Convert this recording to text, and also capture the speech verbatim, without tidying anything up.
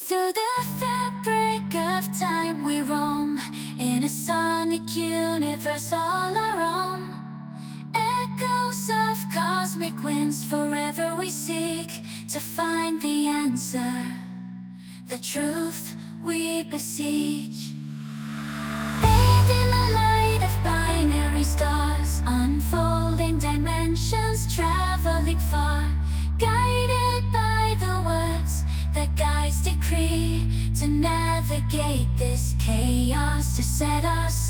Through the fabric of time we roam, in a sonic universe all our own. Echoes of cosmic winds, forever we seek to find the answer, the truth we beseech. Bathed in the light of binary stars, unfolding dimensions, traveling far, guided by the words that guides decree, to navigate this chaos, to set us